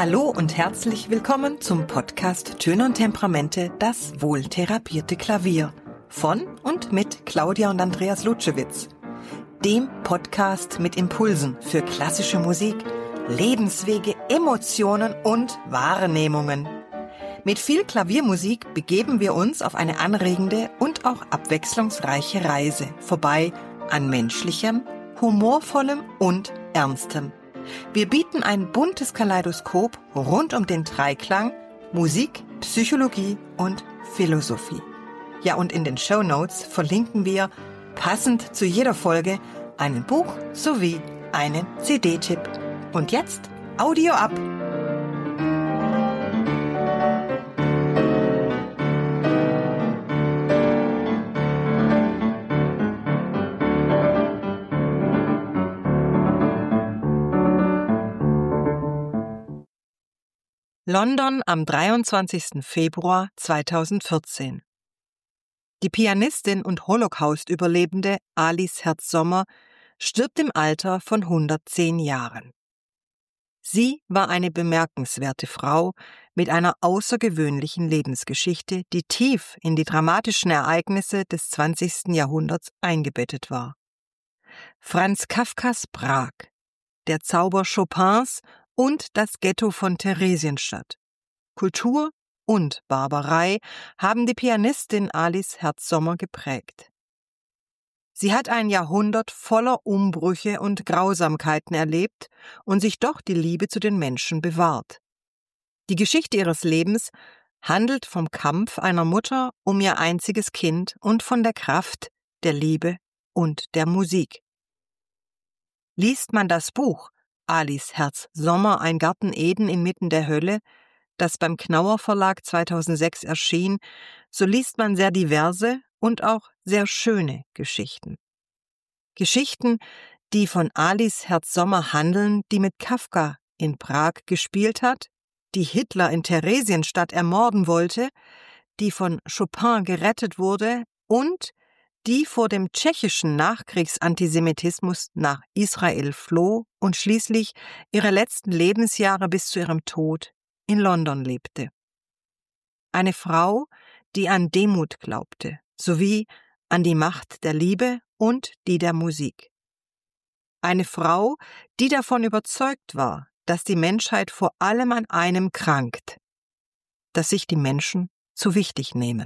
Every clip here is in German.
Hallo und herzlich willkommen zum Podcast Töne und Temperamente, das wohltherapierte Klavier von und mit Claudia und Andreas Lutschewitz, dem Podcast mit Impulsen für klassische Musik, Lebenswege, Emotionen und Wahrnehmungen. Mit viel Klaviermusik begeben wir uns auf eine anregende und auch abwechslungsreiche Reise vorbei an menschlichem, humorvollem und ernstem. Wir bieten ein buntes Kaleidoskop rund um den Dreiklang Musik, Psychologie und Philosophie. Ja, und in den Shownotes verlinken wir passend zu jeder Folge einen Buch sowie einen CD-Tipp. Und jetzt Audio ab! London am 23. Februar 2014. Die Pianistin und Holocaust-Überlebende Alice Herz-Sommer stirbt im Alter von 110 Jahren. Sie war eine bemerkenswerte Frau mit einer außergewöhnlichen Lebensgeschichte, die tief in die dramatischen Ereignisse des 20. Jahrhunderts eingebettet war. Franz Kafkas Prag, der Zauber Chopins und das Ghetto von Theresienstadt. Kultur und Barbarei haben die Pianistin Alice Herz-Sommer geprägt. Sie hat ein Jahrhundert voller Umbrüche und Grausamkeiten erlebt und sich doch die Liebe zu den Menschen bewahrt. Die Geschichte ihres Lebens handelt vom Kampf einer Mutter um ihr einziges Kind und von der Kraft der Liebe und der Musik. Liest man das Buch Alice Herz-Sommer, ein Garten Eden inmitten der Hölle, das beim Knauer Verlag 2006 erschien, so liest man sehr diverse und auch sehr schöne Geschichten. Geschichten, die von Alice Herz-Sommer handeln, die mit Kafka in Prag gespielt hat, die Hitler in Theresienstadt ermorden wollte, die von Chopin gerettet wurde und die vor dem tschechischen Nachkriegsantisemitismus nach Israel floh und schließlich ihre letzten Lebensjahre bis zu ihrem Tod in London lebte. Eine Frau, die an Demut glaubte, sowie an die Macht der Liebe und die der Musik. Eine Frau, die davon überzeugt war, dass die Menschheit vor allem an einem krankt, dass sich die Menschen zu wichtig nehmen.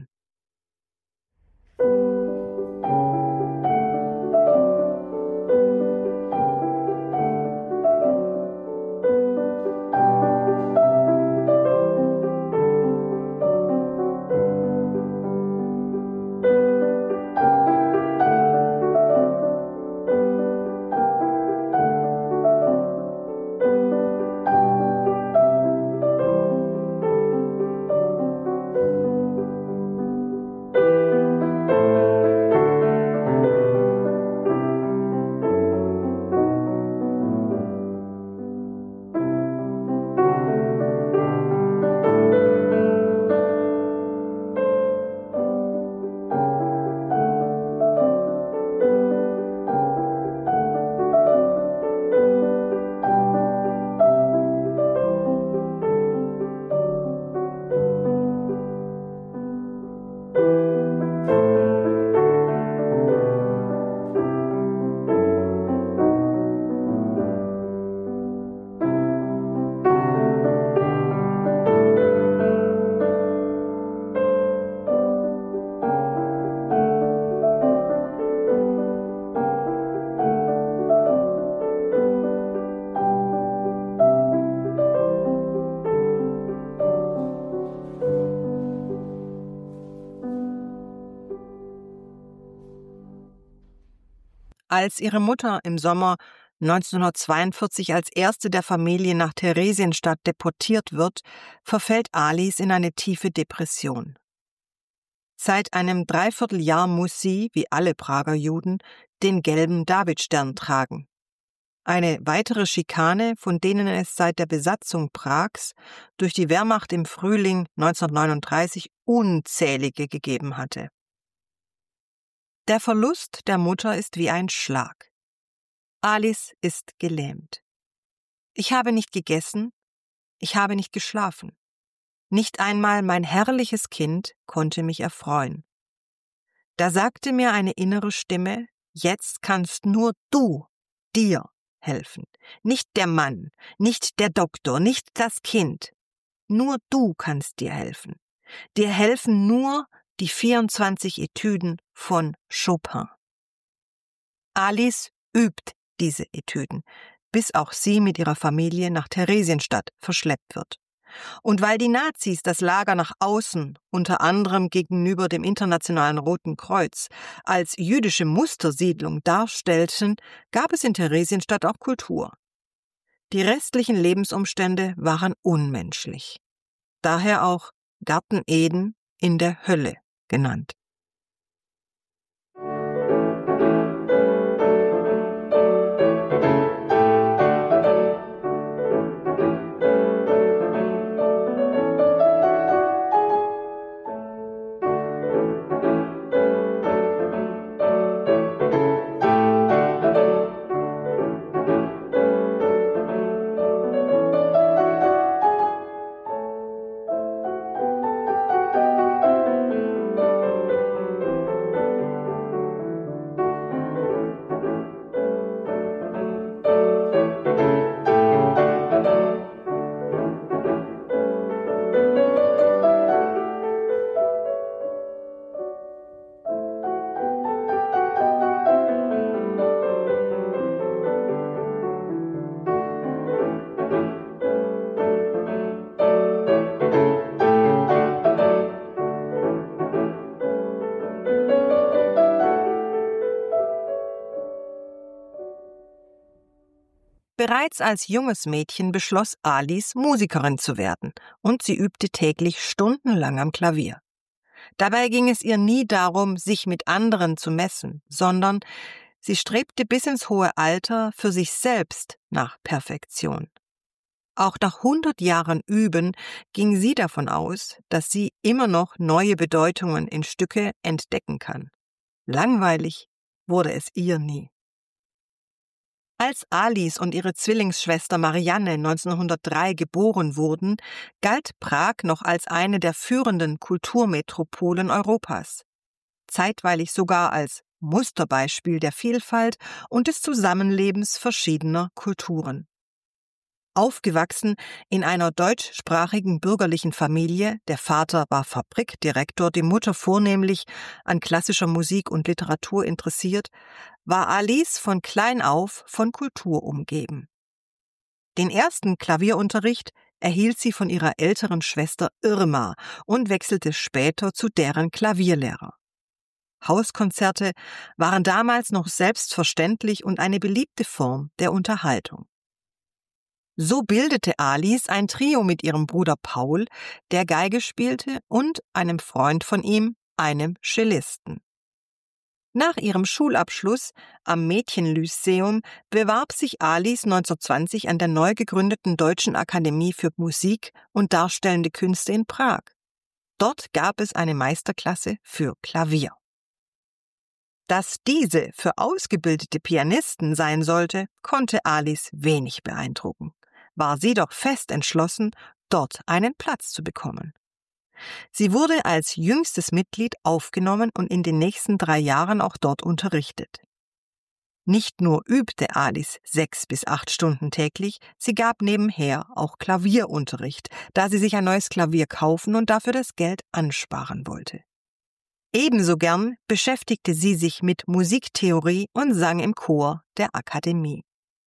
Als ihre Mutter im Sommer 1942 als erste der Familie nach Theresienstadt deportiert wird, verfällt Alice in eine tiefe Depression. Seit einem Dreivierteljahr muss sie, wie alle Prager Juden, den gelben Davidstern tragen. Eine weitere Schikane, von denen es seit der Besatzung Prags durch die Wehrmacht im Frühling 1939 unzählige gegeben hatte. Der Verlust der Mutter ist wie ein Schlag. Alice ist gelähmt. Ich habe nicht gegessen, Ich habe nicht geschlafen. Nicht einmal mein herrliches Kind konnte mich erfreuen. Da sagte mir eine innere Stimme, jetzt kannst nur du dir helfen. Nicht der Mann, nicht der Doktor, nicht das Kind. Nur du kannst dir helfen. Dir helfen nur die 24 Etüden von Chopin. Alice übt diese Etüden, bis auch sie mit ihrer Familie nach Theresienstadt verschleppt wird. Und weil die Nazis das Lager nach außen, unter anderem gegenüber dem Internationalen Roten Kreuz, als jüdische Mustersiedlung darstellten, gab es in Theresienstadt auch Kultur. Die restlichen Lebensumstände waren unmenschlich. Daher auch Garten Eden in der Hölle genannt. Bereits als junges Mädchen beschloss Alice, Musikerin zu werden, und sie übte täglich stundenlang am Klavier. Dabei ging es ihr nie darum, sich mit anderen zu messen, sondern sie strebte bis ins hohe Alter für sich selbst nach Perfektion. Auch nach 100 Jahren Üben ging sie davon aus, dass sie immer noch neue Bedeutungen in Stücke entdecken kann. Langweilig wurde es ihr nie. Als Alice und ihre Zwillingsschwester Marianne 1903 geboren wurden, galt Prag noch als eine der führenden Kulturmetropolen Europas. Zeitweilig sogar als Musterbeispiel der Vielfalt und des Zusammenlebens verschiedener Kulturen. Aufgewachsen in einer deutschsprachigen bürgerlichen Familie, der Vater war Fabrikdirektor, die Mutter vornehmlich an klassischer Musik und Literatur interessiert, war Alice von klein auf von Kultur umgeben. Den ersten Klavierunterricht erhielt sie von ihrer älteren Schwester Irma und wechselte später zu deren Klavierlehrer. Hauskonzerte waren damals noch selbstverständlich und eine beliebte Form der Unterhaltung. So bildete Alice ein Trio mit ihrem Bruder Paul, der Geige spielte, und einem Freund von ihm, einem Cellisten. Nach ihrem Schulabschluss am Mädchenlyzeum bewarb sich Alice 1920 an der neu gegründeten Deutschen Akademie für Musik und Darstellende Künste in Prag. Dort gab es eine Meisterklasse für Klavier. Dass diese für ausgebildete Pianisten sein sollte, konnte Alice wenig beeindrucken. War sie doch fest entschlossen, dort einen Platz zu bekommen. Sie wurde als jüngstes Mitglied aufgenommen und in den nächsten 3 Jahren auch dort unterrichtet. Nicht nur übte Alice 6 bis 8 Stunden täglich, sie gab nebenher auch Klavierunterricht, da sie sich ein neues Klavier kaufen und dafür das Geld ansparen wollte. Ebenso gern beschäftigte sie sich mit Musiktheorie und sang im Chor der Akademie.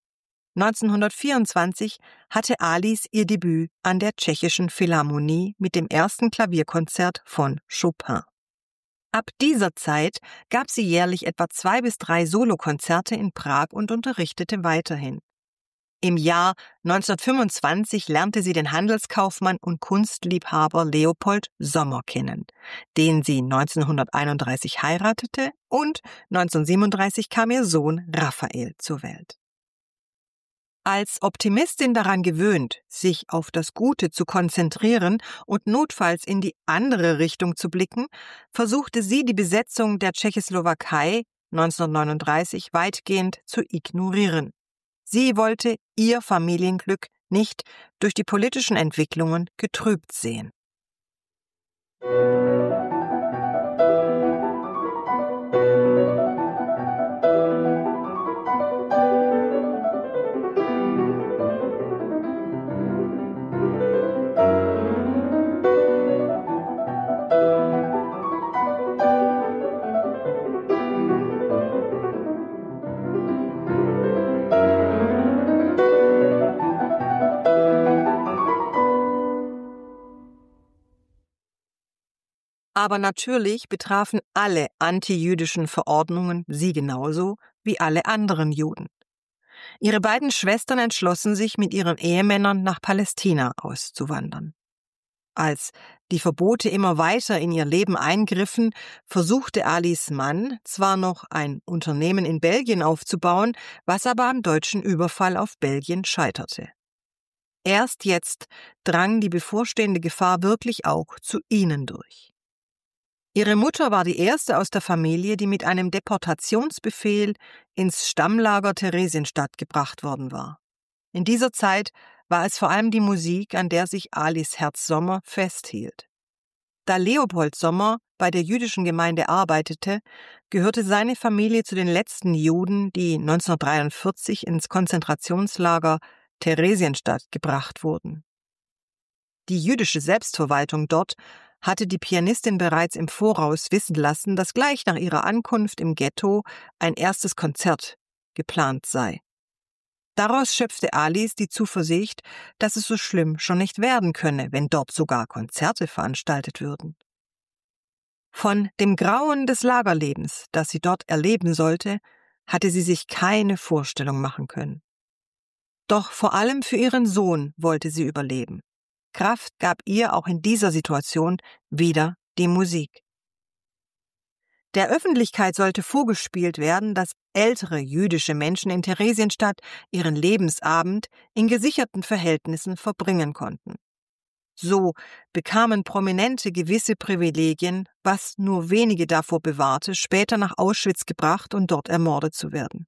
1924 hatte Alice ihr Debüt an der Tschechischen Philharmonie mit dem ersten Klavierkonzert von Chopin. Ab dieser Zeit gab sie jährlich etwa 2 bis 3 Solokonzerte in Prag und unterrichtete weiterhin. Im Jahr 1925 lernte sie den Handelskaufmann und Kunstliebhaber Leopold Sommer kennen, den sie 1931 heiratete, und 1937 kam ihr Sohn Raphael zur Welt. Als Optimistin daran gewöhnt, sich auf das Gute zu konzentrieren und notfalls in die andere Richtung zu blicken, versuchte sie die Besetzung der Tschechoslowakei 1939 weitgehend zu ignorieren. Sie wollte ihr Familienglück nicht durch die politischen Entwicklungen getrübt sehen. Aber natürlich betrafen alle antijüdischen Verordnungen sie genauso wie alle anderen Juden. Ihre beiden Schwestern entschlossen sich, mit ihren Ehemännern nach Palästina auszuwandern. Als die Verbote immer weiter in ihr Leben eingriffen, versuchte Alis Mann zwar noch ein Unternehmen in Belgien aufzubauen, was aber am deutschen Überfall auf Belgien scheiterte. Erst jetzt drang die bevorstehende Gefahr wirklich auch zu ihnen durch. Ihre Mutter war die erste aus der Familie, die mit einem Deportationsbefehl ins Stammlager Theresienstadt gebracht worden war. In dieser Zeit war es vor allem die Musik, an der sich Alis Herz Sommer festhielt. Da Leopold Sommer bei der jüdischen Gemeinde arbeitete, gehörte seine Familie zu den letzten Juden, die 1943 ins Konzentrationslager Theresienstadt gebracht wurden. Die jüdische Selbstverwaltung dort hatte die Pianistin bereits im Voraus wissen lassen, dass gleich nach ihrer Ankunft im Ghetto ein erstes Konzert geplant sei. Daraus schöpfte Alice die Zuversicht, dass es so schlimm schon nicht werden könne, wenn dort sogar Konzerte veranstaltet würden. Von dem Grauen des Lagerlebens, das sie dort erleben sollte, hatte sie sich keine Vorstellung machen können. Doch vor allem für ihren Sohn wollte sie überleben. Kraft gab ihr auch in dieser Situation wieder die Musik. Der Öffentlichkeit sollte vorgespielt werden, dass ältere jüdische Menschen in Theresienstadt ihren Lebensabend in gesicherten Verhältnissen verbringen konnten. So bekamen Prominente gewisse Privilegien, was nur wenige davor bewahrte, später nach Auschwitz gebracht und dort ermordet zu werden.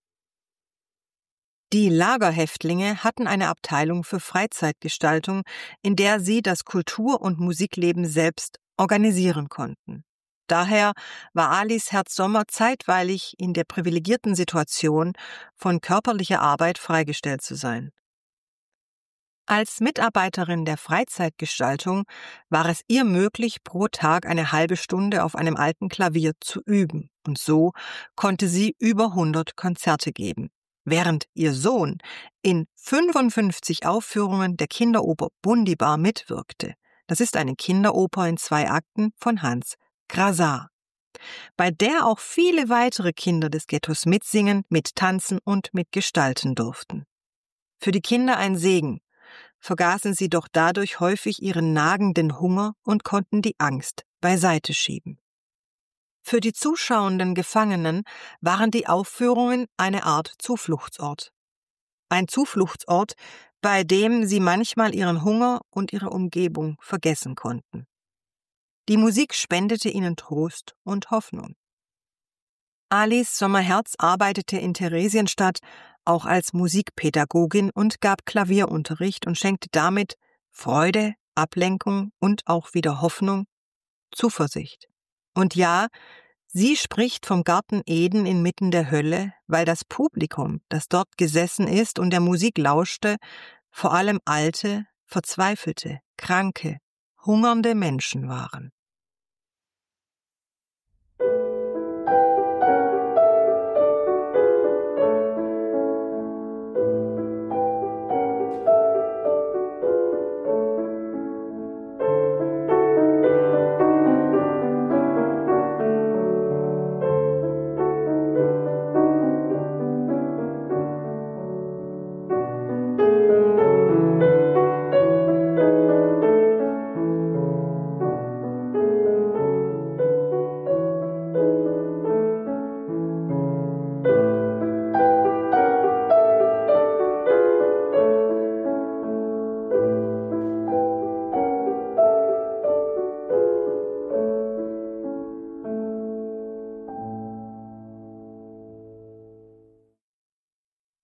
Die Lagerhäftlinge hatten eine Abteilung für Freizeitgestaltung, in der sie das Kultur- und Musikleben selbst organisieren konnten. Daher war Alis Herz Sommer zeitweilig in der privilegierten Situation, von körperlicher Arbeit freigestellt zu sein. Als Mitarbeiterin der Freizeitgestaltung war es ihr möglich, pro Tag eine halbe Stunde auf einem alten Klavier zu üben, und so konnte sie über 100 Konzerte geben. Während ihr Sohn in 55 Aufführungen der Kinderoper Bundibar mitwirkte. Das ist eine Kinderoper in 2 Akten von Hans Krasar, bei der auch viele weitere Kinder des Ghettos mitsingen, mittanzen und mitgestalten durften. Für die Kinder ein Segen, vergaßen sie doch dadurch häufig ihren nagenden Hunger und konnten die Angst beiseite schieben. Für die zuschauenden Gefangenen waren die Aufführungen eine Art Zufluchtsort. Ein Zufluchtsort, bei dem sie manchmal ihren Hunger und ihre Umgebung vergessen konnten. Die Musik spendete ihnen Trost und Hoffnung. Alis Sommerherz arbeitete in Theresienstadt auch als Musikpädagogin und gab Klavierunterricht und schenkte damit Freude, Ablenkung und auch wieder Hoffnung, Zuversicht. Und ja, sie spricht vom Garten Eden inmitten der Hölle, weil das Publikum, das dort gesessen ist und der Musik lauschte, vor allem alte, verzweifelte, kranke, hungernde Menschen waren.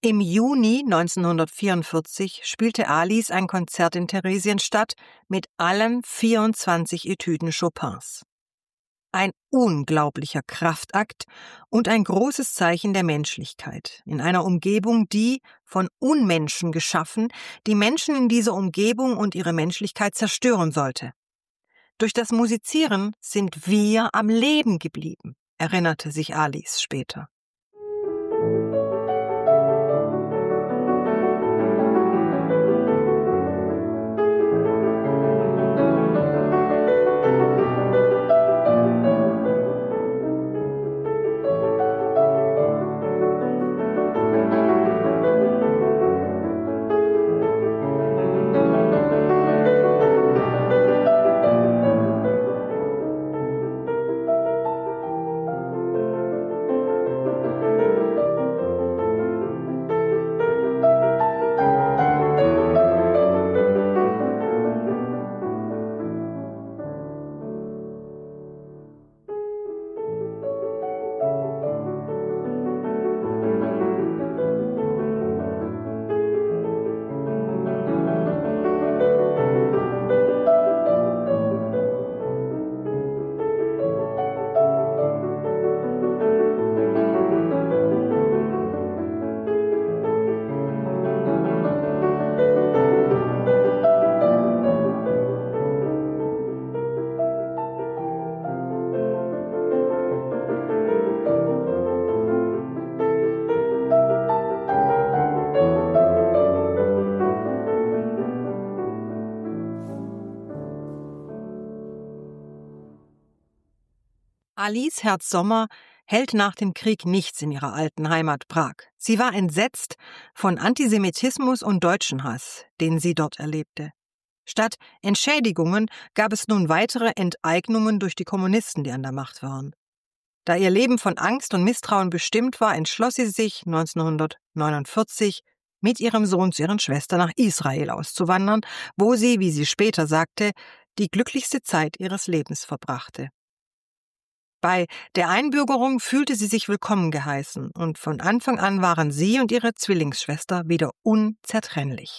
Im Juni 1944 spielte Alice ein Konzert in Theresienstadt mit allen 24 Etüden Chopins. Ein unglaublicher Kraftakt und ein großes Zeichen der Menschlichkeit in einer Umgebung, die, von Unmenschen geschaffen, die Menschen in dieser Umgebung und ihre Menschlichkeit zerstören sollte. Durch das Musizieren sind wir am Leben geblieben, erinnerte sich Alice später. Alice Herz-Sommer hält nach dem Krieg nichts in ihrer alten Heimat Prag. Sie war entsetzt von Antisemitismus und Deutschenhass, den sie dort erlebte. Statt Entschädigungen gab es nun weitere Enteignungen durch die Kommunisten, die an der Macht waren. Da ihr Leben von Angst und Misstrauen bestimmt war, entschloss sie sich 1949 mit ihrem Sohn zu ihren Schwestern nach Israel auszuwandern, wo sie, wie sie später sagte, die glücklichste Zeit ihres Lebens verbrachte. Bei der Einbürgerung fühlte sie sich willkommen geheißen und von Anfang an waren sie und ihre Zwillingsschwester wieder unzertrennlich.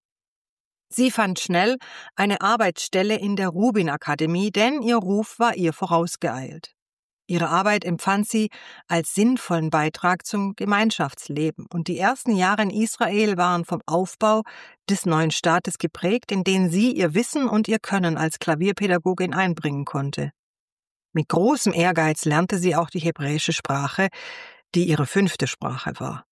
Sie fand schnell eine Arbeitsstelle in der Rubin-Akademie, denn ihr Ruf war ihr vorausgeeilt. Ihre Arbeit empfand sie als sinnvollen Beitrag zum Gemeinschaftsleben und die ersten Jahre in Israel waren vom Aufbau des neuen Staates geprägt, in den sie ihr Wissen und ihr Können als Klavierpädagogin einbringen konnte. Mit großem Ehrgeiz lernte sie auch die hebräische Sprache, die ihre 5. Sprache war.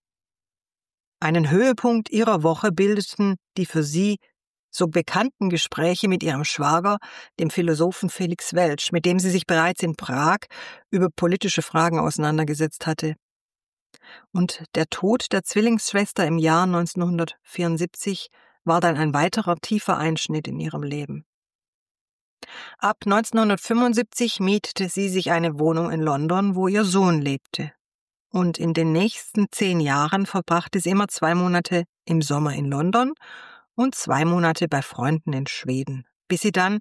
Einen Höhepunkt ihrer Woche bildeten die für sie so bekannten Gespräche mit ihrem Schwager, dem Philosophen Felix Welsch, mit dem sie sich bereits in Prag über politische Fragen auseinandergesetzt hatte. Und der Tod der Zwillingsschwester im Jahr 1974 war dann ein weiterer tiefer Einschnitt in ihrem Leben. Ab 1975 mietete sie sich eine Wohnung in London, wo ihr Sohn lebte. Und in den nächsten 10 Jahren verbrachte sie immer 2 Monate im Sommer in London und 2 Monate bei Freunden in Schweden, bis sie dann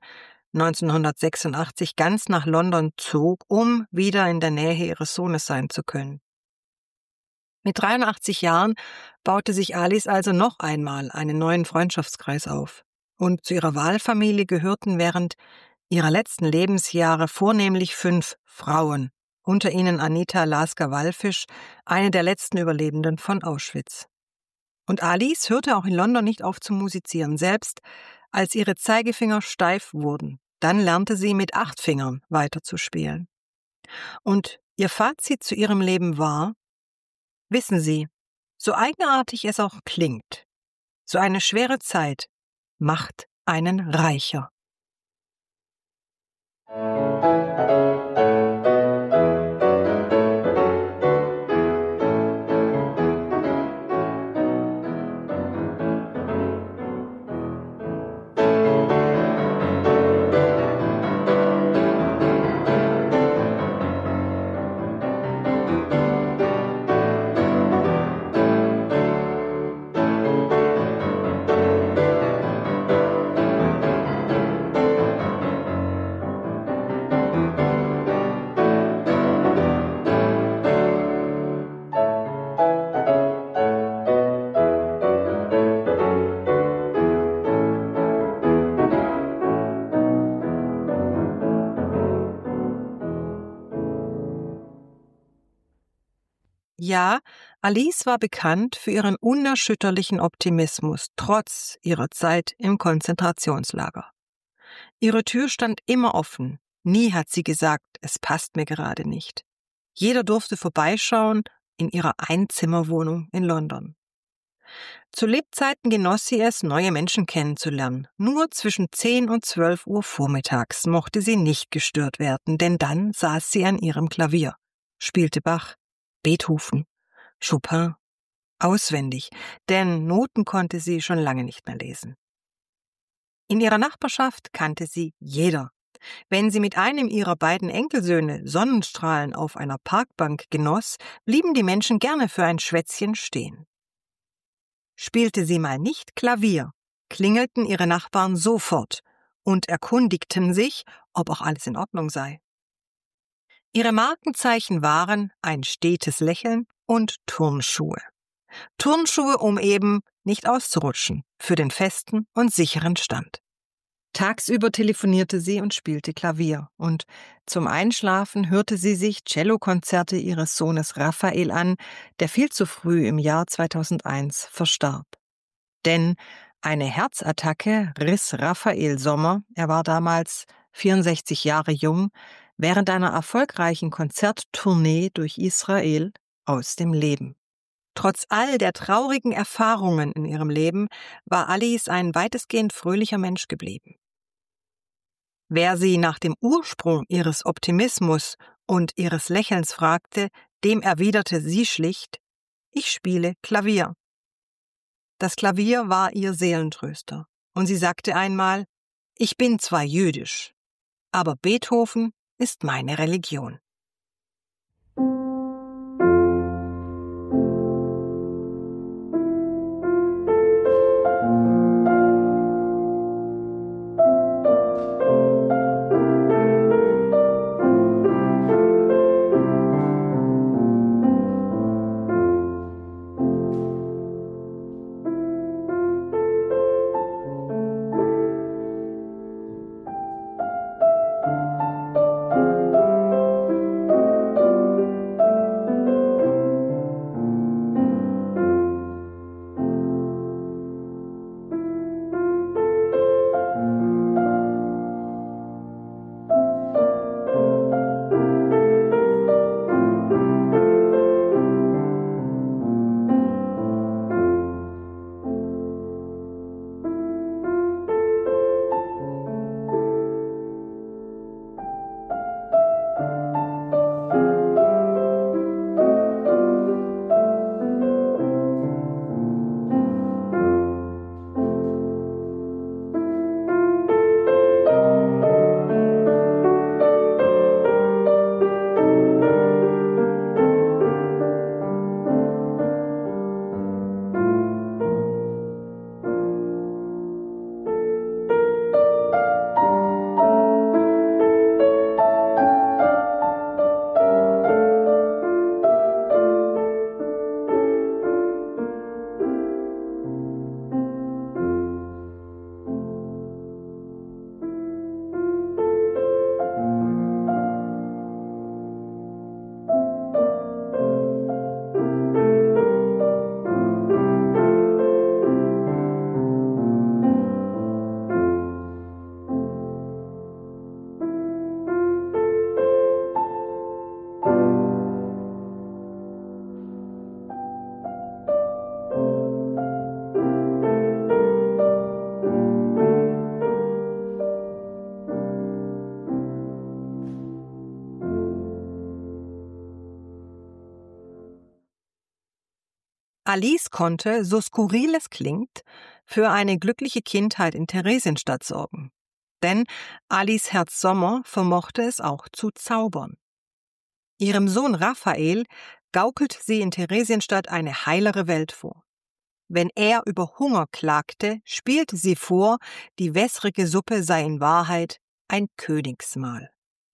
1986 ganz nach London zog, um wieder in der Nähe ihres Sohnes sein zu können. Mit 83 Jahren baute sich Alice also noch einmal einen neuen Freundschaftskreis auf. Und zu ihrer Wahlfamilie gehörten während ihrer letzten Lebensjahre vornehmlich 5 Frauen, unter ihnen Anita Lasker-Wallfisch, eine der letzten Überlebenden von Auschwitz. Und Alice hörte auch in London nicht auf zu musizieren, selbst als ihre Zeigefinger steif wurden. Dann lernte sie mit 8 Fingern weiterzuspielen. Und ihr Fazit zu ihrem Leben war: Wissen Sie, so eigenartig es auch klingt, so eine schwere Zeit macht einen reicher. Ja, Alice war bekannt für ihren unerschütterlichen Optimismus, trotz ihrer Zeit im Konzentrationslager. Ihre Tür stand immer offen. Nie hat sie gesagt, es passt mir gerade nicht. Jeder durfte vorbeischauen in ihrer Einzimmerwohnung in London. Zu Lebzeiten genoss sie es, neue Menschen kennenzulernen. Nur zwischen 10 und 12 Uhr vormittags mochte sie nicht gestört werden, denn dann saß sie an ihrem Klavier, spielte Bach, Beethoven, Chopin, auswendig, denn Noten konnte sie schon lange nicht mehr lesen. In ihrer Nachbarschaft kannte sie jeder. Wenn sie mit einem ihrer beiden Enkelsöhne Sonnenstrahlen auf einer Parkbank genoss, blieben die Menschen gerne für ein Schwätzchen stehen. Spielte sie mal nicht Klavier, klingelten ihre Nachbarn sofort und erkundigten sich, ob auch alles in Ordnung sei. Ihre Markenzeichen waren ein stetes Lächeln und Turnschuhe. Turnschuhe, um eben nicht auszurutschen, für den festen und sicheren Stand. Tagsüber telefonierte sie und spielte Klavier, und zum Einschlafen hörte sie sich Cellokonzerte ihres Sohnes Raphael an, der viel zu früh im Jahr 2001 verstarb. Denn eine Herzattacke riss Raphael Sommer, er war damals 64 Jahre jung, während einer erfolgreichen Konzerttournee durch Israel aus dem Leben. Trotz all der traurigen Erfahrungen in ihrem Leben war Alice ein weitestgehend fröhlicher Mensch geblieben. Wer sie nach dem Ursprung ihres Optimismus und ihres Lächelns fragte, dem erwiderte sie schlicht: Ich spiele Klavier. Das Klavier war ihr Seelentröster, und sie sagte einmal: Ich bin zwar jüdisch, aber Beethoven ist meine Religion. Alice konnte, so skurril es klingt, für eine glückliche Kindheit in Theresienstadt sorgen. Denn Alice Herz Sommer vermochte es auch zu zaubern. Ihrem Sohn Raphael gaukelt sie in Theresienstadt eine heilere Welt vor. Wenn er über Hunger klagte, spielte sie vor, die wässrige Suppe sei in Wahrheit ein Königsmahl.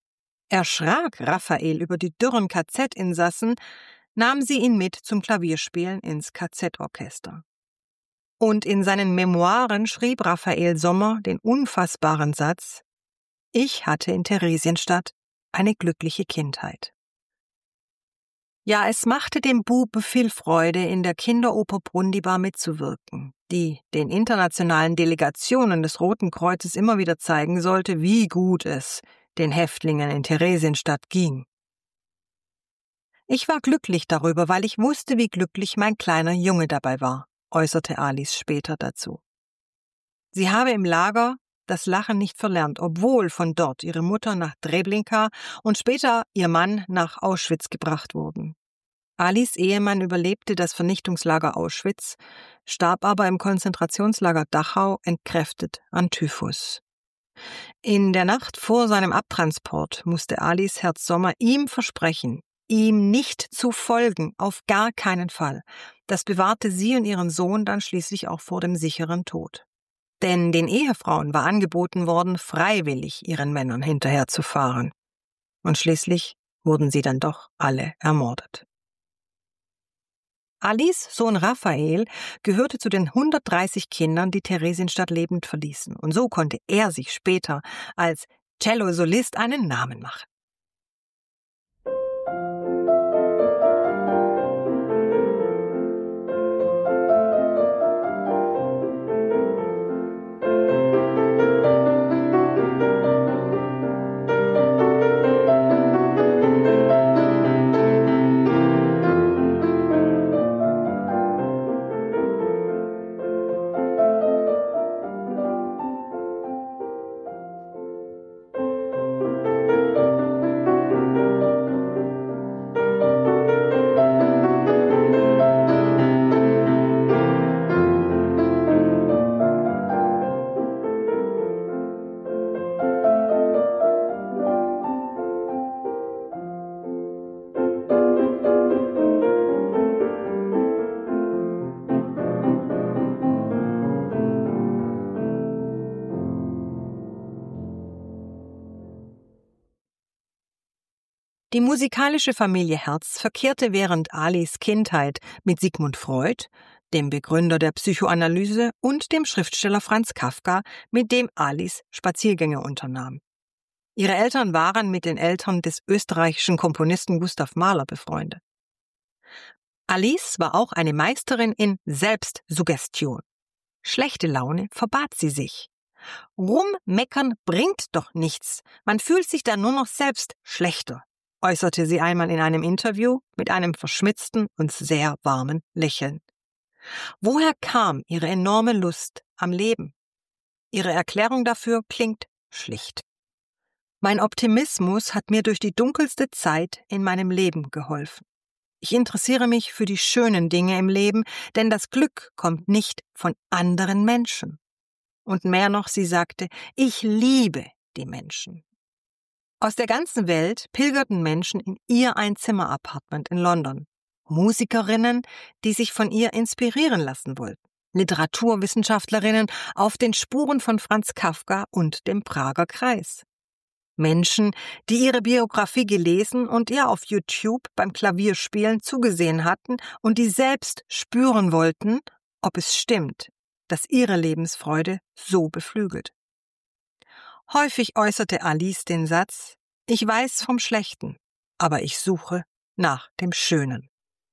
Erschrak Raphael über die dürren KZ-Insassen, nahm sie ihn mit zum Klavierspielen ins KZ-Orchester. Und in seinen Memoiren schrieb Raphael Sommer den unfassbaren Satz: Ich hatte in Theresienstadt eine glückliche Kindheit. Ja, es machte dem Bub viel Freude, in der Kinderoper Brundibar mitzuwirken, die den internationalen Delegationen des Roten Kreuzes immer wieder zeigen sollte, wie gut es den Häftlingen in Theresienstadt ging. Ich war glücklich darüber, weil ich wusste, wie glücklich mein kleiner Junge dabei war, äußerte Alice später dazu. Sie habe im Lager das Lachen nicht verlernt, obwohl von dort ihre Mutter nach Treblinka und später ihr Mann nach Auschwitz gebracht wurden. Alice' Ehemann überlebte das Vernichtungslager Auschwitz, starb aber im Konzentrationslager Dachau entkräftet an Typhus. In der Nacht vor seinem Abtransport musste Alice Herz-Sommer ihm versprechen, ihm nicht zu folgen, auf gar keinen Fall. Das bewahrte sie und ihren Sohn dann schließlich auch vor dem sicheren Tod. Denn den Ehefrauen war angeboten worden, freiwillig ihren Männern hinterherzufahren. Und schließlich wurden sie dann doch alle ermordet. Alice' Sohn Raphael gehörte zu den 130 Kindern, die Theresienstadt lebend verließen. Und so konnte er sich später als Cellosolist einen Namen machen. Die musikalische Familie Herz verkehrte während Alice' Kindheit mit Sigmund Freud, dem Begründer der Psychoanalyse, und dem Schriftsteller Franz Kafka, mit dem Alice Spaziergänge unternahm. Ihre Eltern waren mit den Eltern des österreichischen Komponisten Gustav Mahler befreundet. Alice war auch eine Meisterin in Selbstsuggestion. Schlechte Laune verbat sie sich. Rummeckern bringt doch nichts, man fühlt sich dann nur noch selbst schlechter, äußerte sie einmal in einem Interview mit einem verschmitzten und sehr warmen Lächeln. Woher kam ihre enorme Lust am Leben? Ihre Erklärung dafür klingt schlicht. Mein Optimismus hat mir durch die dunkelste Zeit in meinem Leben geholfen. Ich interessiere mich für die schönen Dinge im Leben, denn das Glück kommt nicht von anderen Menschen. Und mehr noch, sie sagte, ich liebe die Menschen. Aus der ganzen Welt pilgerten Menschen in ihr Einzimmer-Apartment in London. Musikerinnen, die sich von ihr inspirieren lassen wollten. Literaturwissenschaftlerinnen auf den Spuren von Franz Kafka und dem Prager Kreis. Menschen, die ihre Biografie gelesen und ihr auf YouTube beim Klavierspielen zugesehen hatten und die selbst spüren wollten, ob es stimmt, dass ihre Lebensfreude so beflügelt. Häufig äußerte Alice den Satz, ich weiß vom Schlechten, aber ich suche nach dem Schönen.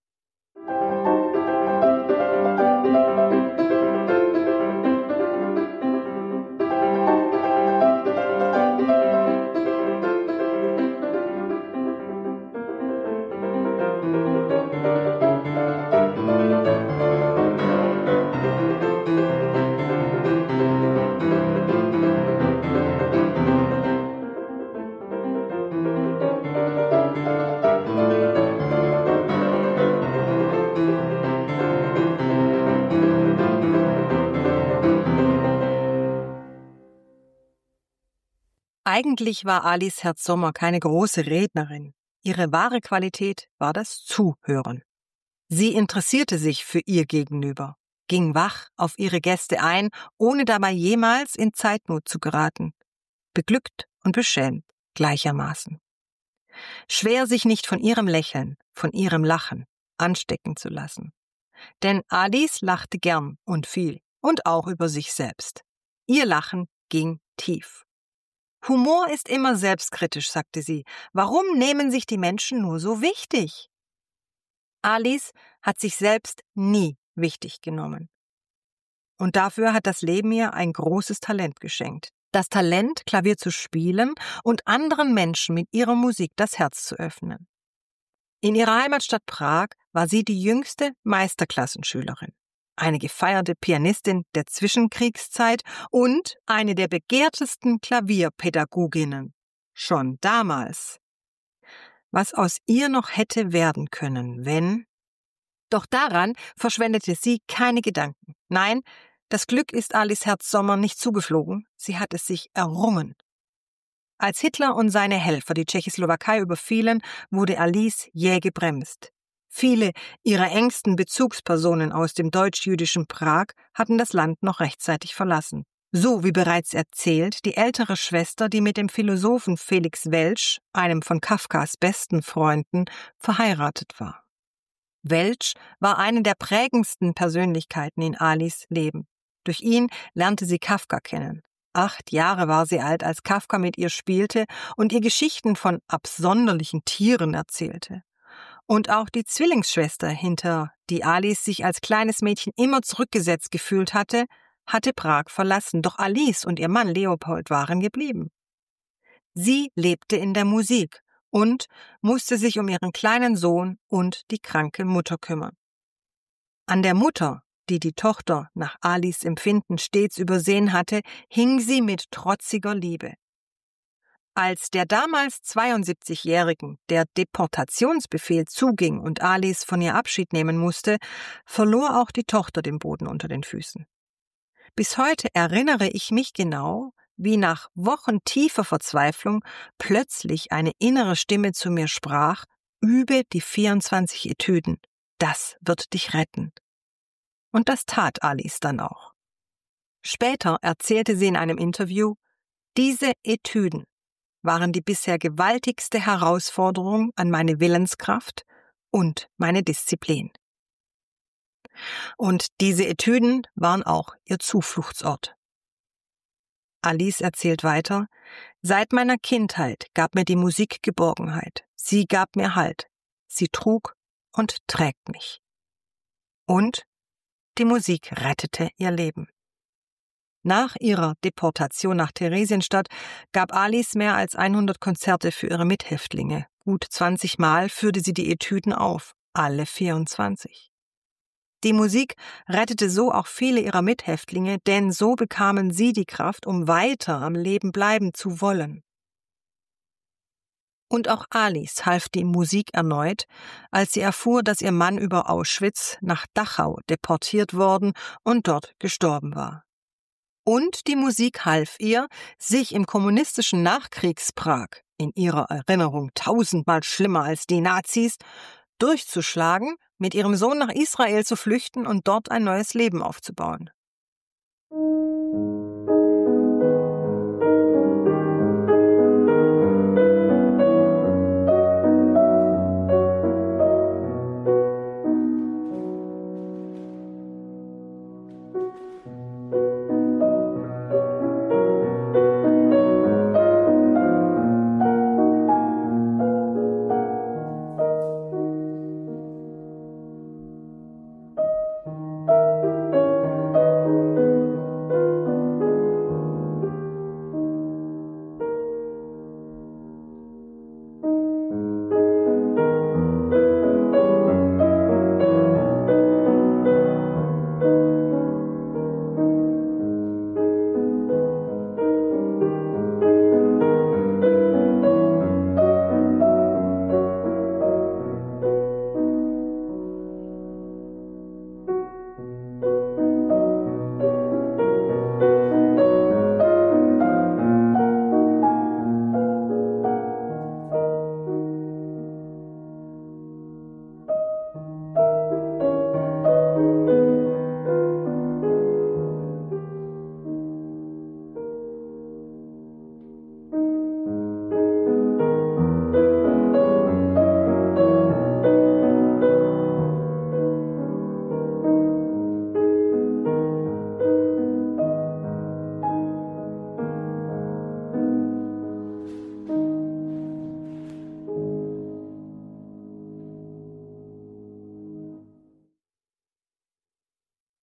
Eigentlich war Alice Herz-Sommer keine große Rednerin. Ihre wahre Qualität war das Zuhören. Sie interessierte sich für ihr Gegenüber, ging wach auf ihre Gäste ein, ohne dabei jemals in Zeitnot zu geraten. Beglückt und beschämt gleichermaßen. Schwer, sich nicht von ihrem Lächeln, von ihrem Lachen anstecken zu lassen. Denn Alice lachte gern und viel und auch über sich selbst. Ihr Lachen ging tief. Humor ist immer selbstkritisch, sagte sie. Warum nehmen sich die Menschen nur so wichtig? Alice hat sich selbst nie wichtig genommen. Und dafür hat das Leben ihr ein großes Talent geschenkt. Das Talent, Klavier zu spielen und anderen Menschen mit ihrer Musik das Herz zu öffnen. In ihrer Heimatstadt Prag war sie die jüngste Meisterklassenschülerin, eine gefeierte Pianistin der Zwischenkriegszeit und eine der begehrtesten Klavierpädagoginnen. Schon damals. Was aus ihr noch hätte werden können, wenn... Doch daran verschwendete sie keine Gedanken. Nein, das Glück ist Alice Herz-Sommer nicht zugeflogen, sie hat es sich errungen. Als Hitler und seine Helfer die Tschechoslowakei überfielen, wurde Alice jäh gebremst. Viele ihrer engsten Bezugspersonen aus dem deutsch-jüdischen Prag hatten das Land noch rechtzeitig verlassen. So wie bereits erzählt, die ältere Schwester, die mit dem Philosophen Felix Welsch, einem von Kafkas besten Freunden, verheiratet war. Welsch war eine der prägendsten Persönlichkeiten in Alice' Leben. Durch ihn lernte sie Kafka kennen. 8 Jahre war sie alt, als Kafka mit ihr spielte und ihr Geschichten von absonderlichen Tieren erzählte. Und auch die Zwillingsschwester, hinter die Alice sich als kleines Mädchen immer zurückgesetzt gefühlt hatte, hatte Prag verlassen, doch Alice und ihr Mann Leopold waren geblieben. Sie lebte in der Musik und musste sich um ihren kleinen Sohn und die kranke Mutter kümmern. An der Mutter, die die Tochter nach Alice' Empfinden stets übersehen hatte, hing sie mit trotziger Liebe. Als der damals 72-Jährigen der Deportationsbefehl zuging und Alice von ihr Abschied nehmen musste, verlor auch die Tochter den Boden unter den Füßen. Bis heute erinnere ich mich genau, wie nach Wochen tiefer Verzweiflung plötzlich eine innere Stimme zu mir sprach: Übe die 24 Etüden, das wird dich retten. Und das tat Alice dann auch. Später erzählte sie in einem Interview, diese Etüden waren die bisher gewaltigste Herausforderung an meine Willenskraft und meine Disziplin. Und diese Etüden waren auch ihr Zufluchtsort. Alice erzählt weiter: Seit meiner Kindheit gab mir die Musik Geborgenheit. Sie gab mir Halt. Sie trug und trägt mich. Und die Musik rettete ihr Leben. Nach ihrer Deportation nach Theresienstadt gab Alice mehr als 100 Konzerte für ihre Mithäftlinge. Gut 20 Mal führte sie die Etüden auf, alle 24. Die Musik rettete so auch viele ihrer Mithäftlinge, denn so bekamen sie die Kraft, um weiter am Leben bleiben zu wollen. Und auch Alice half die Musik erneut, als sie erfuhr, dass ihr Mann über Auschwitz nach Dachau deportiert worden und dort gestorben war. Und die Musik half ihr, sich im kommunistischen Nachkriegsprag, in ihrer Erinnerung 1000-mal schlimmer als die Nazis, durchzuschlagen, mit ihrem Sohn nach Israel zu flüchten und dort ein neues Leben aufzubauen.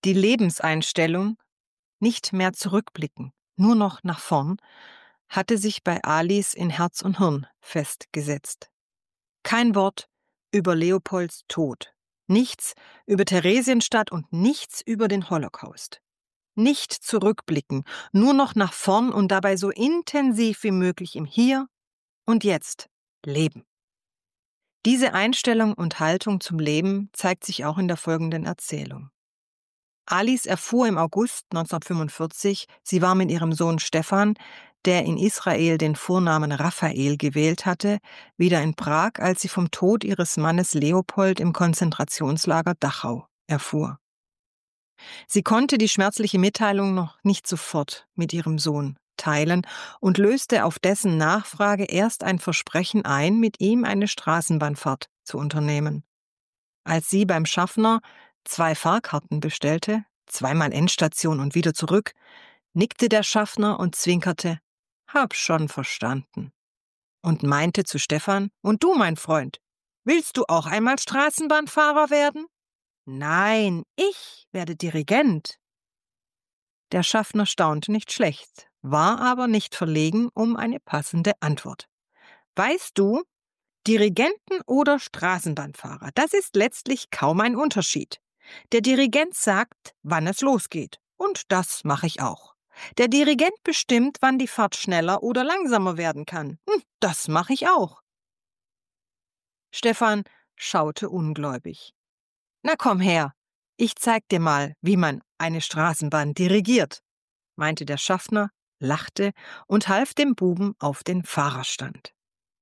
Die Lebenseinstellung, nicht mehr zurückblicken, nur noch nach vorn, hatte sich bei Alice in Herz und Hirn festgesetzt. Kein Wort über Leopolds Tod, nichts über Theresienstadt und nichts über den Holocaust. Nicht zurückblicken, nur noch nach vorn und dabei so intensiv wie möglich im Hier und Jetzt leben. Diese Einstellung und Haltung zum Leben zeigt sich auch in der folgenden Erzählung. Alice erfuhr im August 1945, sie war mit ihrem Sohn Stefan, der in Israel den Vornamen Raphael gewählt hatte, wieder in Prag, als sie vom Tod ihres Mannes Leopold im Konzentrationslager Dachau erfuhr. Sie konnte die schmerzliche Mitteilung noch nicht sofort mit ihrem Sohn teilen und löste auf dessen Nachfrage erst ein Versprechen ein, mit ihm eine Straßenbahnfahrt zu unternehmen. Als sie beim Schaffner 2 Fahrkarten bestellte, 2-mal Endstation und wieder zurück, nickte der Schaffner und zwinkerte, »Hab schon verstanden«, und meinte zu Stefan, »Und du, mein Freund, willst du auch einmal Straßenbahnfahrer werden?« »Nein, ich werde Dirigent.« Der Schaffner staunte nicht schlecht, war aber nicht verlegen um eine passende Antwort. »Weißt du, Dirigenten oder Straßenbahnfahrer, das ist letztlich kaum ein Unterschied. Der Dirigent sagt, wann es losgeht. Und das mache ich auch. Der Dirigent bestimmt, wann die Fahrt schneller oder langsamer werden kann. Das mache ich auch.« Stefan schaute ungläubig. »Na komm her, ich zeig dir mal, wie man eine Straßenbahn dirigiert«, meinte der Schaffner, lachte und half dem Buben auf den Fahrerstand.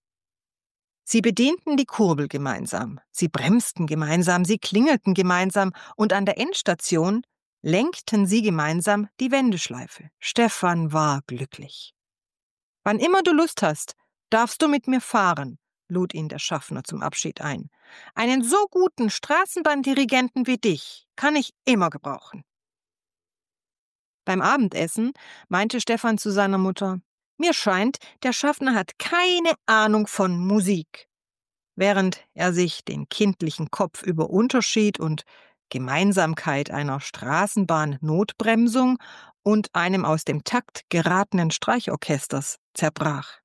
Sie bedienten die Kurbel gemeinsam, sie bremsten gemeinsam, sie klingelten gemeinsam und an der Endstation lenkten sie gemeinsam die Wendeschleife. Stefan war glücklich. »Wann immer du Lust hast, darfst du mit mir fahren«, lud ihn der Schaffner zum Abschied ein. »Einen so guten Straßenbahndirigenten wie dich kann ich immer gebrauchen.« Beim Abendessen meinte Stefan zu seiner Mutter, »Mir scheint, der Schaffner hat keine Ahnung von Musik«, während er sich den kindlichen Kopf über Unterschied und Gemeinsamkeit einer Straßenbahn-Notbremsung und einem aus dem Takt geratenen Streichorchesters zerbrach.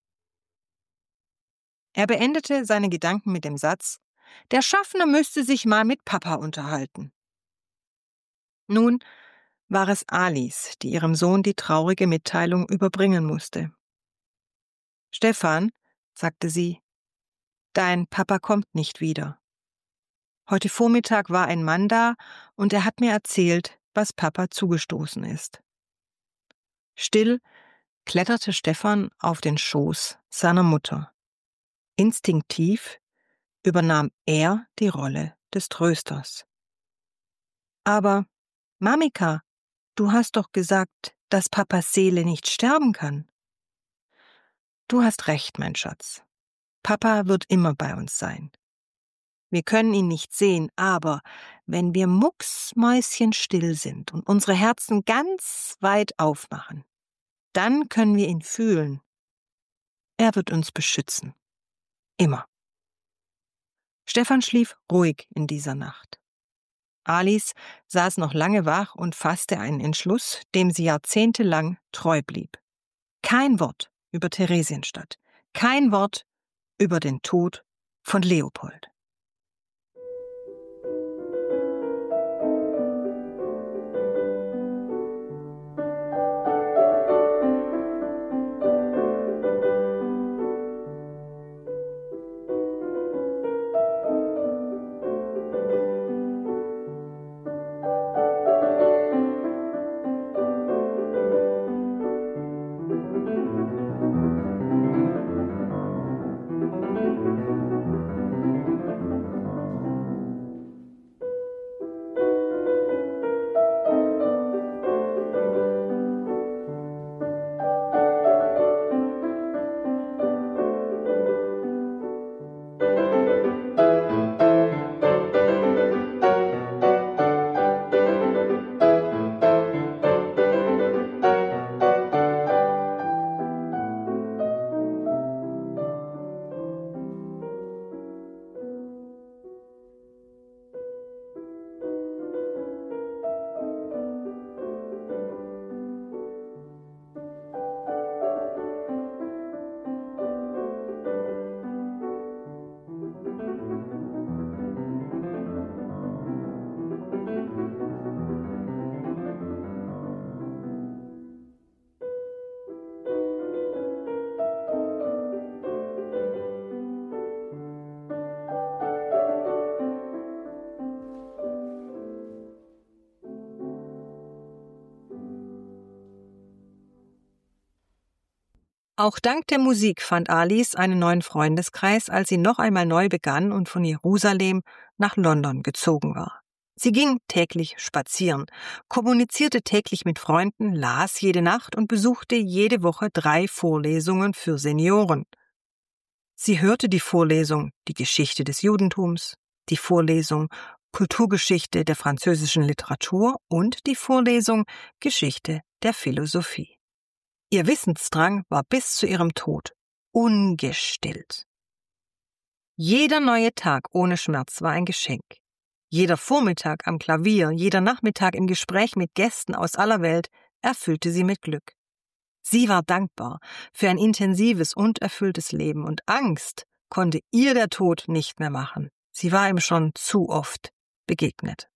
Er beendete seine Gedanken mit dem Satz, der Schaffner müsste sich mal mit Papa unterhalten. Nun war es Alice, die ihrem Sohn die traurige Mitteilung überbringen musste. »Stefan«, sagte sie, »dein Papa kommt nicht wieder. Heute Vormittag war ein Mann da und er hat mir erzählt, was Papa zugestoßen ist.« Still kletterte Stefan auf den Schoß seiner Mutter. Instinktiv übernahm er die Rolle des Trösters. »Aber, Mamika, du hast doch gesagt, dass Papas Seele nicht sterben kann.« »Du hast recht, mein Schatz. Papa wird immer bei uns sein. Wir können ihn nicht sehen, aber wenn wir mucksmäuschenstill sind und unsere Herzen ganz weit aufmachen, dann können wir ihn fühlen. Er wird uns beschützen. Immer.« Stefan schlief ruhig in dieser Nacht. Alice saß noch lange wach und fasste einen Entschluss, dem sie jahrzehntelang treu blieb. Kein Wort über Theresienstadt, kein Wort über den Tod von Leopold. Auch dank der Musik fand Alice einen neuen Freundeskreis, als sie noch einmal neu begann und von Jerusalem nach London gezogen war. Sie ging täglich spazieren, kommunizierte täglich mit Freunden, las jede Nacht und besuchte jede Woche 3 Vorlesungen für Senioren. Sie hörte die Vorlesung Die Geschichte des Judentums, die Vorlesung Kulturgeschichte der französischen Literatur und die Vorlesung Geschichte der Philosophie. Ihr Wissensdrang war bis zu ihrem Tod ungestillt. Jeder neue Tag ohne Schmerz war ein Geschenk. Jeder Vormittag am Klavier, jeder Nachmittag im Gespräch mit Gästen aus aller Welt erfüllte sie mit Glück. Sie war dankbar für ein intensives und erfülltes Leben und Angst konnte ihr der Tod nicht mehr machen. Sie war ihm schon zu oft begegnet.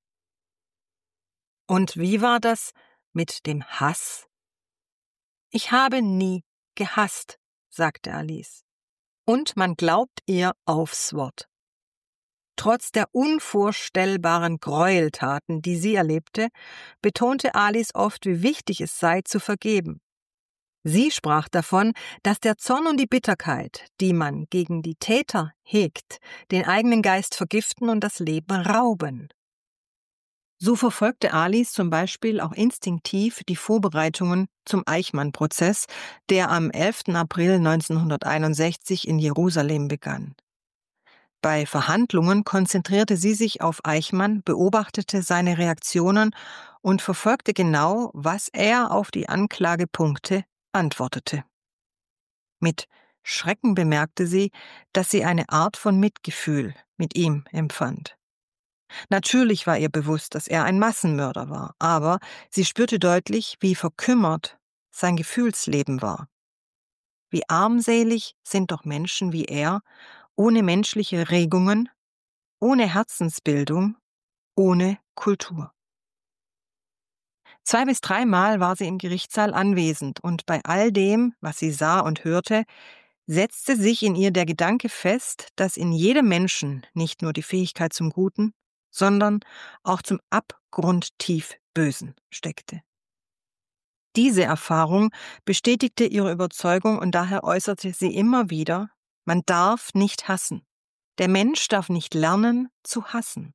Und wie war das mit dem Hass? Ich habe nie gehasst, sagte Alice. Und man glaubt ihr aufs Wort. Trotz der unvorstellbaren Gräueltaten, die sie erlebte, betonte Alice oft, wie wichtig es sei, zu vergeben. Sie sprach davon, dass der Zorn und die Bitterkeit, die man gegen die Täter hegt, den eigenen Geist vergiften und das Leben rauben. So verfolgte Alice zum Beispiel auch instinktiv die Vorbereitungen zum Eichmann-Prozess, der am 11. April 1961 in Jerusalem begann. Bei Verhandlungen konzentrierte sie sich auf Eichmann, beobachtete seine Reaktionen und verfolgte genau, was er auf die Anklagepunkte antwortete. Mit Schrecken bemerkte sie, dass sie eine Art von Mitgefühl mit ihm empfand. Natürlich war ihr bewusst, dass er ein Massenmörder war, aber sie spürte deutlich, wie verkümmert sein Gefühlsleben war. Wie armselig sind doch Menschen wie er, ohne menschliche Regungen, ohne Herzensbildung, ohne Kultur. 2 bis 3 Mal war sie im Gerichtssaal anwesend und bei all dem, was sie sah und hörte, setzte sich in ihr der Gedanke fest, dass in jedem Menschen nicht nur die Fähigkeit zum Guten, sondern auch zum abgrundtief Bösen steckte. Diese Erfahrung bestätigte ihre Überzeugung und daher äußerte sie immer wieder: Man darf nicht hassen. Der Mensch darf nicht lernen zu hassen.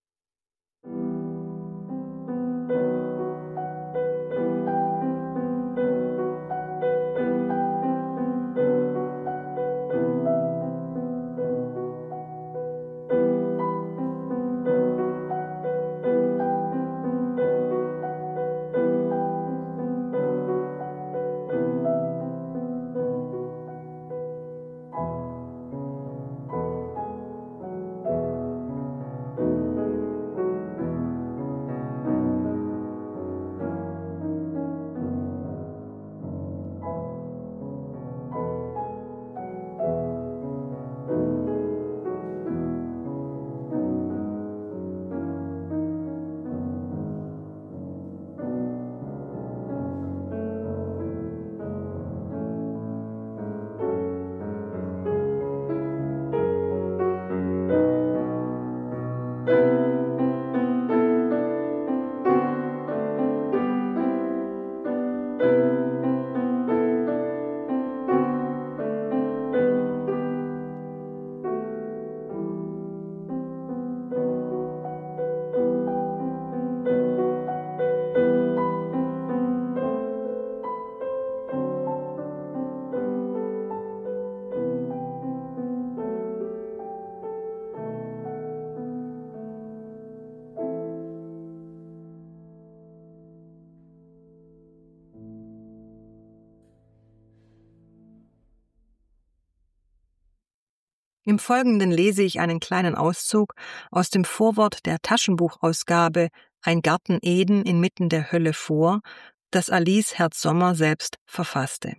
Im Folgenden lese ich einen kleinen Auszug aus dem Vorwort der Taschenbuchausgabe Ein Garten Eden inmitten der Hölle vor, das Alice Herz-Sommer selbst verfasste.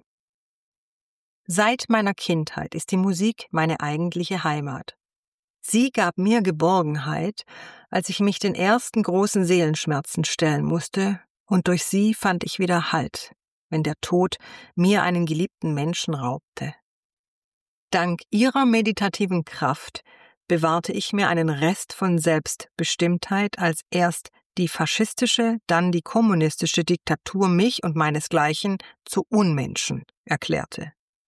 Seit meiner Kindheit ist die Musik meine eigentliche Heimat. Sie gab mir Geborgenheit, als ich mich den ersten großen Seelenschmerzen stellen musste, und durch sie fand ich wieder Halt, wenn der Tod mir einen geliebten Menschen raubte. Dank ihrer meditativen Kraft bewahrte ich mir einen Rest von Selbstbestimmtheit, als erst die faschistische, dann die kommunistische Diktatur mich und meinesgleichen zu Unmenschen erklärte.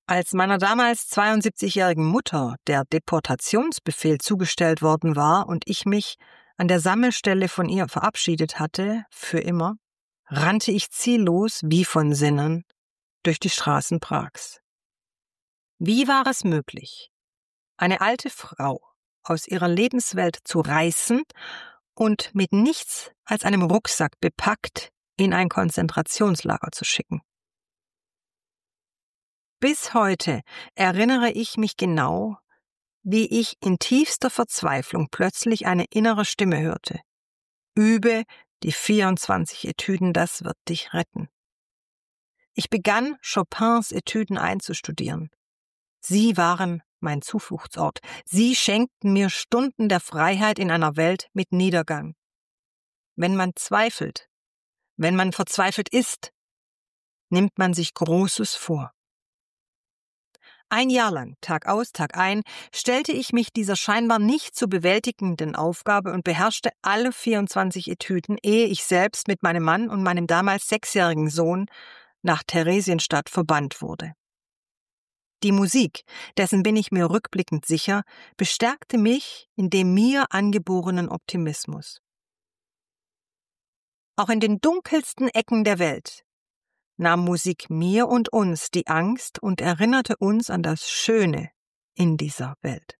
Als meiner damals 72-jährigen Mutter der Deportationsbefehl zugestellt worden war und ich mich an der Sammelstelle von ihr verabschiedet hatte, für immer, rannte ich ziellos wie von Sinnen durch die Straßen Prags. Wie war es möglich, eine alte Frau aus ihrer Lebenswelt zu reißen und mit nichts als einem Rucksack bepackt in ein Konzentrationslager zu schicken? Bis heute erinnere ich mich genau, wie ich in tiefster Verzweiflung plötzlich eine innere Stimme hörte. Übe die 24 Etüden, das wird dich retten. Ich begann, Chopins Etüden einzustudieren. Sie waren mein Zufluchtsort. Sie schenkten mir Stunden der Freiheit in einer Welt mit Niedergang. Wenn man zweifelt, wenn man verzweifelt ist, nimmt man sich Großes vor. Ein Jahr lang, Tag aus, Tag ein, stellte ich mich dieser scheinbar nicht zu bewältigenden Aufgabe und beherrschte alle 24 Etüden, ehe ich selbst mit meinem Mann und meinem damals 6-jährigen Sohn nach Theresienstadt verbannt wurde. Die Musik, dessen bin ich mir rückblickend sicher, bestärkte mich in dem mir angeborenen Optimismus. Auch in den dunkelsten Ecken der Welt nahm Musik mir und uns die Angst und erinnerte uns an das Schöne in dieser Welt.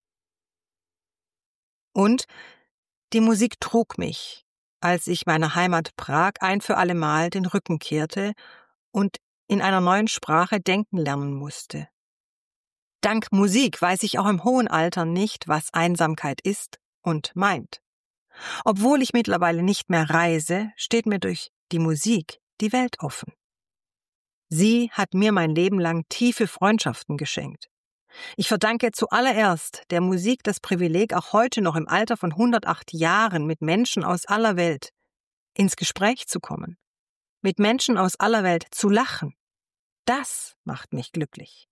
Und die Musik trug mich, als ich meiner Heimat Prag ein für allemal den Rücken kehrte und in einer neuen Sprache denken lernen musste. Dank Musik weiß ich auch im hohen Alter nicht, was Einsamkeit ist und meint. Obwohl ich mittlerweile nicht mehr reise, steht mir durch die Musik die Welt offen. Sie hat mir mein Leben lang tiefe Freundschaften geschenkt. Ich verdanke zuallererst der Musik das Privileg, auch heute noch im Alter von 108 Jahren mit Menschen aus aller Welt ins Gespräch zu kommen, mit Menschen aus aller Welt zu lachen. Das macht mich glücklich.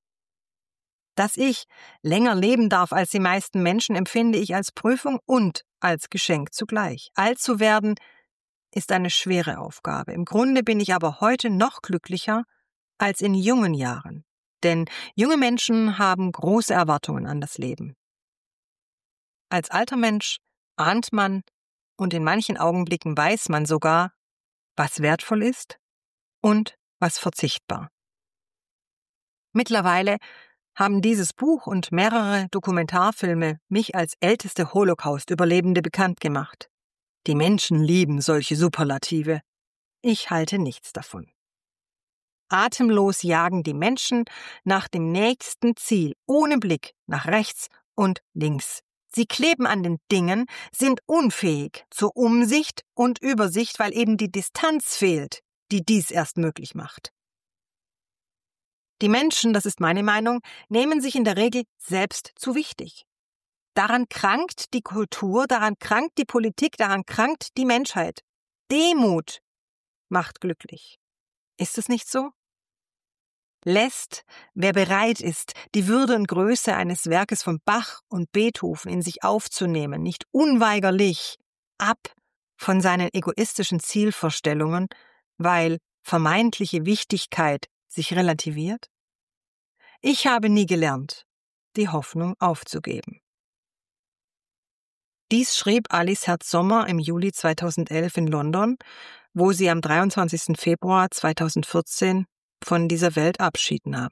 Dass ich länger leben darf als die meisten Menschen, empfinde ich als Prüfung und als Geschenk zugleich. Alt zu werden ist eine schwere Aufgabe. Im Grunde bin ich aber heute noch glücklicher als in jungen Jahren. Denn junge Menschen haben große Erwartungen an das Leben. Als alter Mensch ahnt man und in manchen Augenblicken weiß man sogar, was wertvoll ist und was verzichtbar. Mittlerweile haben dieses Buch und mehrere Dokumentarfilme mich als älteste Holocaust-Überlebende bekannt gemacht. Die Menschen lieben solche Superlative. Ich halte nichts davon. Atemlos jagen die Menschen nach dem nächsten Ziel, ohne Blick nach rechts und links. Sie kleben an den Dingen, sind unfähig zur Umsicht und Übersicht, weil eben die Distanz fehlt, die dies erst möglich macht. Die Menschen, das ist meine Meinung, nehmen sich in der Regel selbst zu wichtig. Daran krankt die Kultur, daran krankt die Politik, daran krankt die Menschheit. Demut macht glücklich. Ist es nicht so? Lässt, wer bereit ist, die Würde und Größe eines Werkes von Bach und Beethoven in sich aufzunehmen, nicht unweigerlich ab von seinen egoistischen Zielvorstellungen, weil vermeintliche Wichtigkeit sich relativiert? Ich habe nie gelernt, die Hoffnung aufzugeben. Dies schrieb Alice Herz-Sommer im Juli 2011 in London, wo sie am 23. Februar 2014 von dieser Welt Abschied nahm.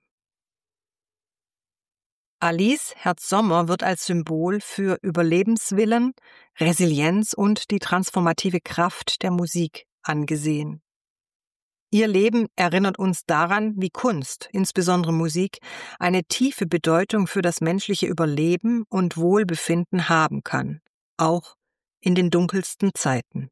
Alice Herz-Sommer wird als Symbol für Überlebenswillen, Resilienz und die transformative Kraft der Musik angesehen. Ihr Leben erinnert uns daran, wie Kunst, insbesondere Musik, eine tiefe Bedeutung für das menschliche Überleben und Wohlbefinden haben kann, auch in den dunkelsten Zeiten.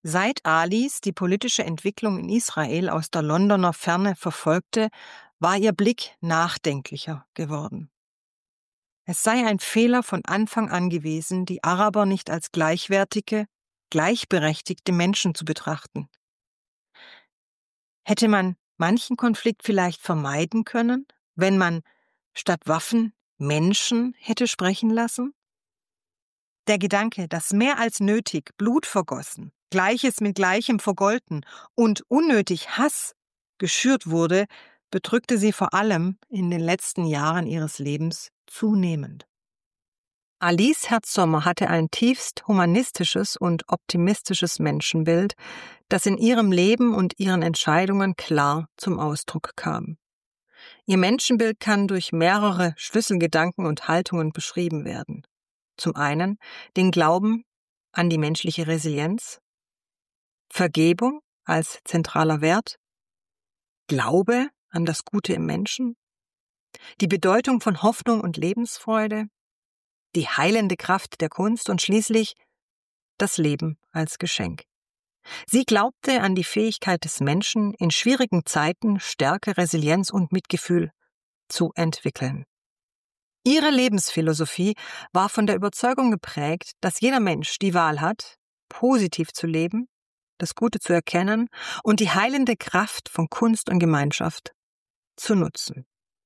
Seit Alice die politische Entwicklung in Israel aus der Londoner Ferne verfolgte, war ihr Blick nachdenklicher geworden. Es sei ein Fehler von Anfang an gewesen, die Araber nicht als gleichwertige, gleichberechtigte Menschen zu betrachten. Hätte man manchen Konflikt vielleicht vermeiden können, wenn man statt Waffen Menschen hätte sprechen lassen? Der Gedanke, dass mehr als nötig Blut vergossen, Gleiches mit Gleichem vergolten und unnötig Hass geschürt wurde, bedrückte sie vor allem in den letzten Jahren ihres Lebens zunehmend. Alice Herz-Sommer hatte ein tiefst humanistisches und optimistisches Menschenbild, das in ihrem Leben und ihren Entscheidungen klar zum Ausdruck kam. Ihr Menschenbild kann durch mehrere Schlüsselgedanken und Haltungen beschrieben werden. Zum einen den Glauben an die menschliche Resilienz, Vergebung als zentraler Wert, Glaube an das Gute im Menschen, die Bedeutung von Hoffnung und Lebensfreude, die heilende Kraft der Kunst und schließlich das Leben als Geschenk. Sie glaubte an die Fähigkeit des Menschen, in schwierigen Zeiten Stärke, Resilienz und Mitgefühl zu entwickeln. Ihre Lebensphilosophie war von der Überzeugung geprägt, dass jeder Mensch die Wahl hat, positiv zu leben, das Gute zu erkennen und die heilende Kraft von Kunst und Gemeinschaft zu nutzen.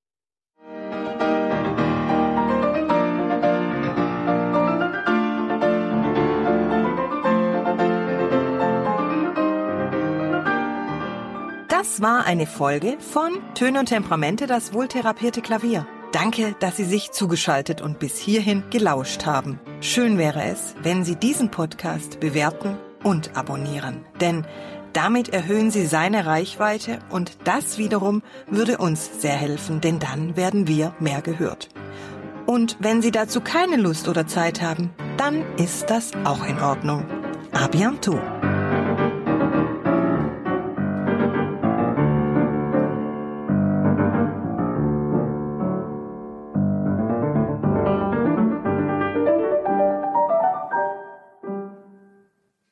Das war eine Folge von Töne und Temperamente, das wohltherapierte Klavier. Danke, dass Sie sich zugeschaltet und bis hierhin gelauscht haben. Schön wäre es, wenn Sie diesen Podcast bewerten und abonnieren, denn damit erhöhen Sie seine Reichweite und das wiederum würde uns sehr helfen, denn dann werden wir mehr gehört. Und wenn Sie dazu keine Lust oder Zeit haben, dann ist das auch in Ordnung. À bientôt!